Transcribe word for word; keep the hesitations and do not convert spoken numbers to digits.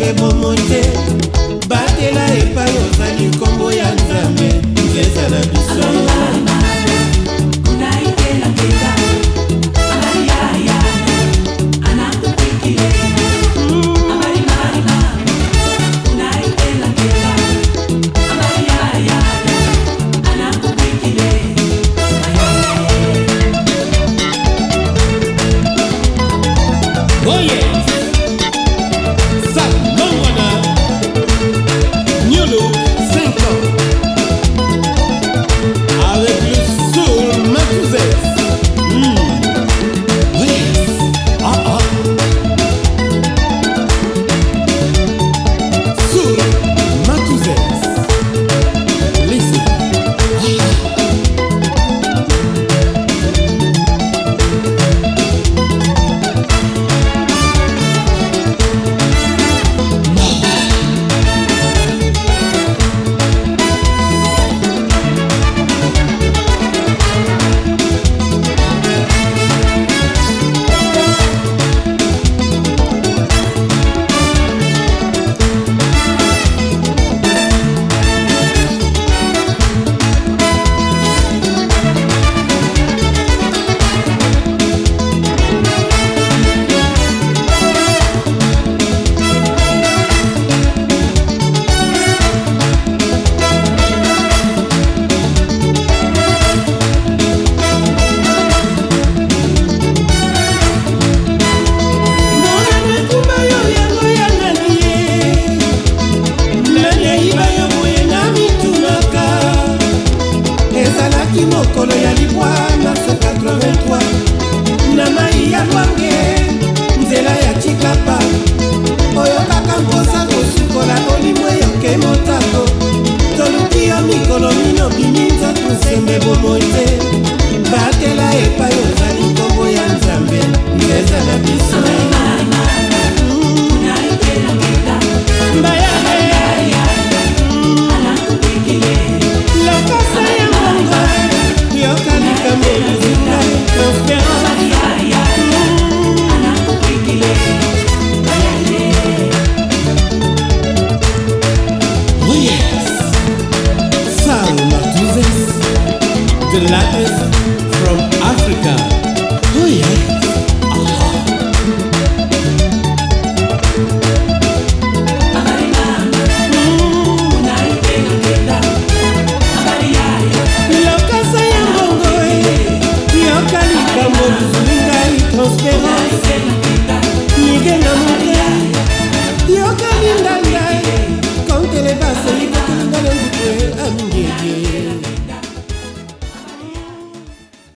tosembe bomote batela epai ozali nkombo ya Nzambe nzeza na biso mokolo ya libwa na so quatre-vingt-trois na mai ya lwange nzela ya chikapa oyo kaka mposa kosukola olimo yoke motako toluki yo mikolo mino bimi nzoto sembe bomote batela epai ozali nkombo ya Nzambe nzeza na biso the latest from Africa. Oh yes. Aha. Lokasa ya mongo yokalika mo ngai transparence nigena